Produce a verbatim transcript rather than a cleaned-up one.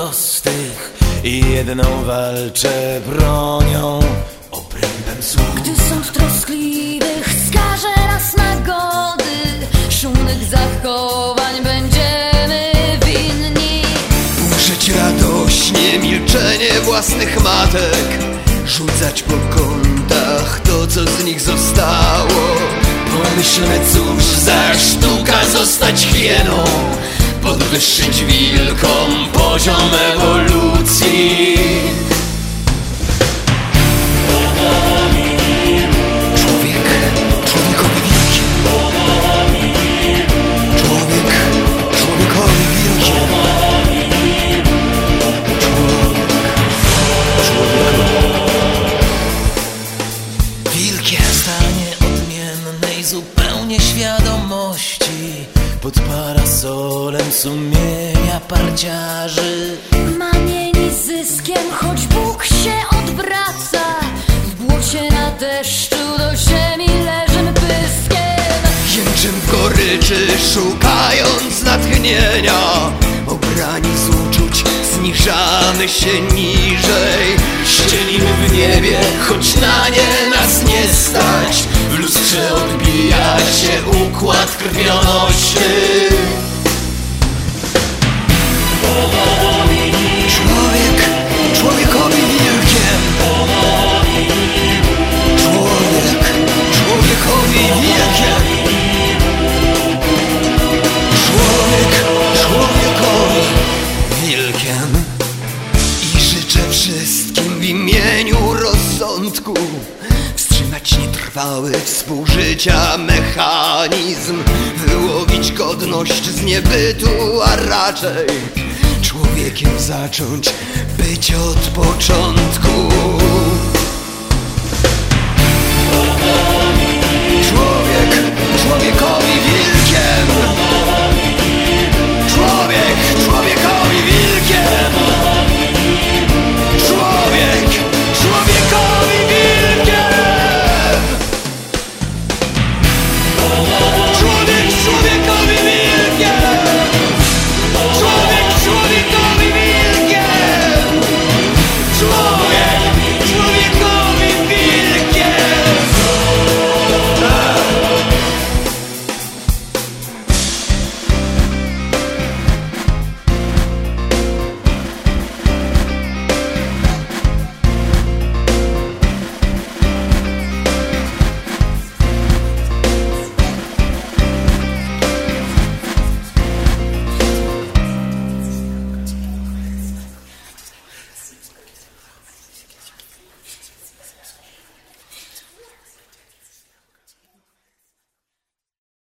prostych i jedną walczę bronią, obrębem słów. Gdy sąd troskliwych skaże nas na gody, szumnych zachowań będziemy winni. Umrzeć radośnie milczenie własnych matek, rzucać po kątach to, co z nich zostało. Pomyślmy, cóż za sztuka zostać hieną, podwyższyć wilkom poziom ewolucji. Człowiek, człowiekowi wilkiem. Człowiek, człowiekowi wilkiem. Wilkiem Stanie odmiennej zupełnie świadomości pod parasolem sumienia parciarzy. Manieni zyskiem, choć Bóg się odwraca, w błocie na deszczu do ziemi leżymy pyskiem. jęczym w goryczy, szukając natchnienia. Obrani z uczuć zniżamy się niżej. Ścielimy w niebie, choć na nie nas nie stać. W lustrze odbija się układ krwionośny. Człowiek, człowiekowi wilkiem. Człowiek, człowiekowi wilkiem. Człowiek, człowiekowi wilkiem. I życzę wszystkim w imieniu rozsądku wstrzymać nietrwały współżycia mechanizm, wyłowić godność z niebytu, a raczej człowiekiem zacząć być od początku.